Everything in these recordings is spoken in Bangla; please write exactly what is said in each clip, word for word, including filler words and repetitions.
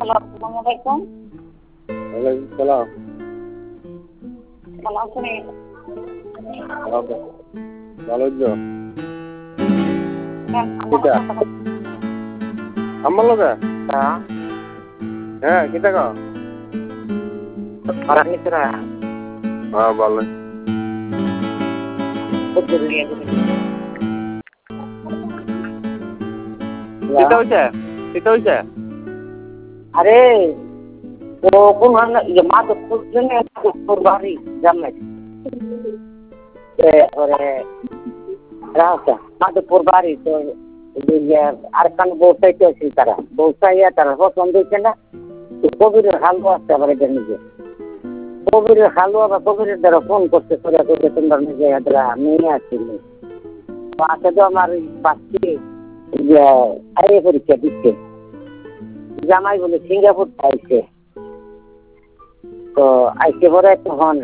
আসসালামু আলাইকুম। ওয়ালাইকুম সালাম। ভালো আছেন? ভালো আছো? হ্যাঁ, কিটা আমার লগে হ্যাঁ কিটা কও para mitra. হ্যাঁ ভালো Betul ya. কিটা হইছে কিটা হইছে আরে ও কোন হানা ইয়ে মাধবপুর জন্য মাধবপুর বাড়ি জামাই ওরে রাস্তা মাধবপুর বাড়ি তো আর কান বসাইতে আছি তারা বসাইয়া তারা পছন্দ হয়েছে না কবিরের হালুয়া আসতে আবার এটা নিজে কবিরের হালুয়া বা কবিরের দ্বারা ফোন করতে করে করতে তোমরা নিজে এরা নিয়ে আসছিলি আসে তো আমার বাচ্চি আইএ পরীক্ষা দিচ্ছে জামাই বলে সিঙ্গাপুর আইছে তো আইসে পরে তখন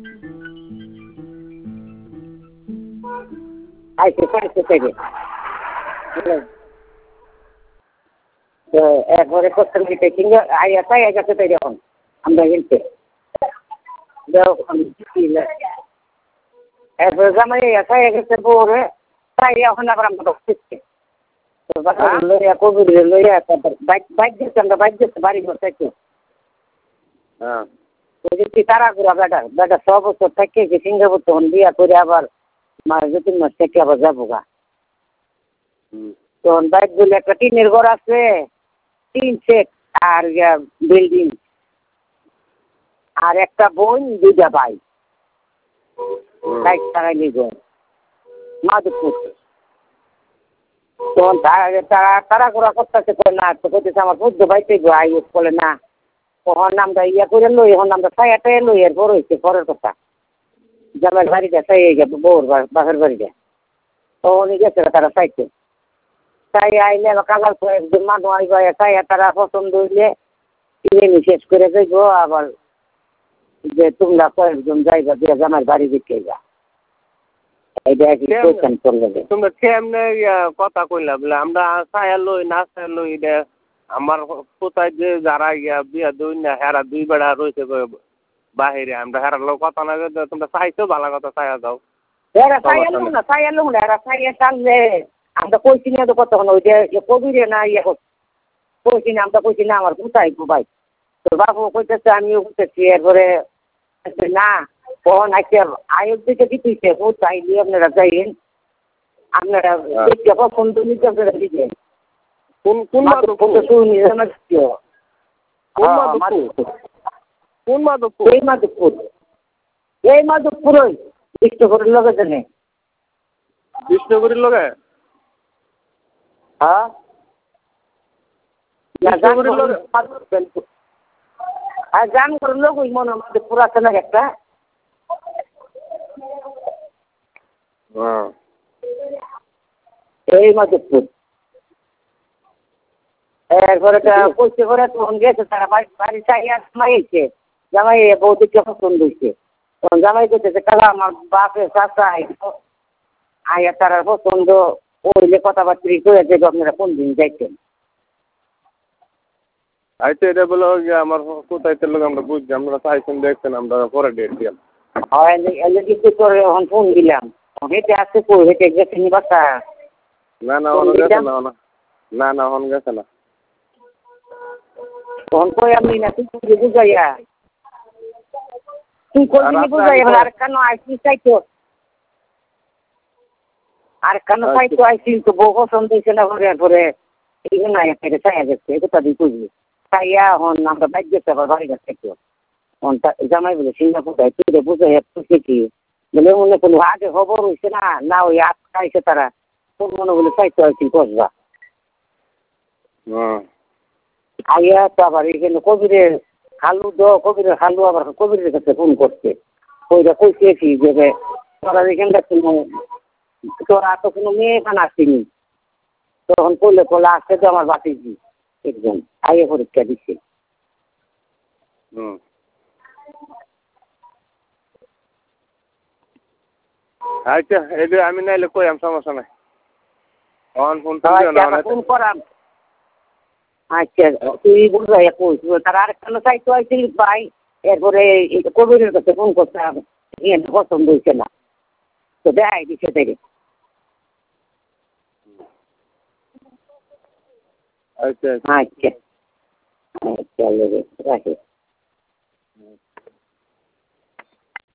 আইসে পাইছে থেকে তো একবারে করতে নিতে সিঙ্গা আইয়া তাই গেছে তাই যখন আমরা গেলতে একবারে জামাই তাই গেছে পরে তাই এখন আবার আমরা ঢুকছে লইয়া কবির লইয়া বাইক বাইক দিচ্ছে আমরা বাইক দিচ্ছে বাড়ি ঘর থেকে হ্যাঁ যদি তারা করে বেটা বেটা ছ বছর থেকে যে সিঙ্গাপুর তখন বিয়া করে আবার মাস দু তিন মাস থেকে আবার যাবো গা তখন বাইক বলে একটা টিনের ঘর আছে তিন সেট আর বিল্ডিং আর একটা বোন দুইটা ভাই বাইক তারাই নিয়ে মাধবপুর তখন তারা তারা করা করতেছে না তো করতেছে আমার বুদ্ধ বাইতে আই বলে না তখন আমরা ইয়া করে লই এখন আমরা ছায়াটাই লই এর বড় হয়েছে পরের কথা জামাইয়ের বাড়িটা ছাই হয়ে যাবে বউর বাপের বাড়িটা তখন গেছে তারা চাইতে তাই আইলে কালার একজন মানুষ আইবা ছায়া তারা পছন্দ হইলে কিনে শেষ করে যাইব আবার যে তোমরা কয়েকজন যাইবা দিয়ে জামাইয়ের বাড়ি দিকে যা তোমরা কেমনে কথা কইলা বলে আমরা ছায়া লই না ছায়া লই এটা আমার কোথায় যে যারা ইয়া বিয়া দুই না হেরা দুই বেড়া রয়েছে বাহিরে আমরা হেরার লোক কথা না তোমরা চাইছো ভালো কথা ছায়া যাও এরা ছায়া লোক না ছায়া লোক না এরা ছায়া টানলে আমরা কইছি না তো কতক্ষণ ওই যে কবিরে না ইয়ে কইছি না আমরা কইছি না আমার কোথায় ভাই তোর বাবু কইতেছে আমিও কইতেছি এরপরে না কখন আইসে আয়োগ দিকে দিতেছে ও চাইলে আপনারা যাইন আপনারা দেখতে পছন্দ নিতে আপনারা দিবেন কোন কোন মাধবপুর কোন মাধবপুর কোন মাধবপুর এই মাধবপুর এই মাধবপুর ওই বিষ্ণুপুরের লগে জানে বিষ্ণুপুরের লগে হ্যাঁ বিষ্ণুপুরের লগে আর জান করে লোক ওই মনে মাধবপুর আছে না একটা এই মাধবপুর এরপরে কইছে করে তখন গেছে তারা বাড়ি চাইয়া জামাইছে জামাই বৌদিকে পছন্দ হয়েছে তখন জামাই করতেছে কালা আমার বাপের চাষা আইয়া তারা পছন্দ ওইলে কথাবার্তি করে যে আপনারা কোন দিন যাইতেন আইতে এটা বলে আমার কোথায় লোক আমরা বুঝছি আমরা চাইছেন দেখছেন আমরা পরে ডেট দিলাম হয় কিন্তু তোর এখন ফোন দিলাম হেঁটে আসতে কই হেঁটে গেছে নি বাচ্চা না না হন গেছে না না না হন গেছে না তখন কই আমি না তুই বুঝাইয়া তুই কই বুঝাইয়া আর কেন আইসি চাইতো আর কেন চাইতো আইসি তো বউ পছন্দ হয়েছে না ঘরে পরে এই জন্য একটা চাইয়া যাচ্ছে এই কথা দিয়ে কইবি চাইয়া হন আমরা বাইক গেছে আবার বাড়ি গেছে কেউ জামাই বলে সিঙ্গাপুর তুই বুঝাইয়া তুই কি বলে মনে কোনো আগে খবর হয়েছে না না ওই আটকাইছে তারা তোর মনে বলে চাইতো আইসি কসবা আইয়া তো আবার এখানে কবিরের খালু দ কবিরের খালু আবার কবিরের কাছে ফোন করছে ওইটা কইছি যে তোরা এখানটা কোনো তোরা তো কোনো মেয়ে এখানে আসেনি তখন করলে করলে আসতে তো আমার বাতিজি একজন আইয়ে পরীক্ষা দিচ্ছে আচ্ছা এটা আমি নাইলে কই আমি সমস্যা নাই অন ফোন ফোন করাম আচ্ছা তুই বুঝাই কইস তার আরেকটা চাইতো আইছিল ভাই এরপরে কবিরের কাছে ফোন করতাম পছন্দ হয়েছে না তো দেখাই দিচ্ছে তাই আচ্ছা আচ্ছা আচ্ছা রাখি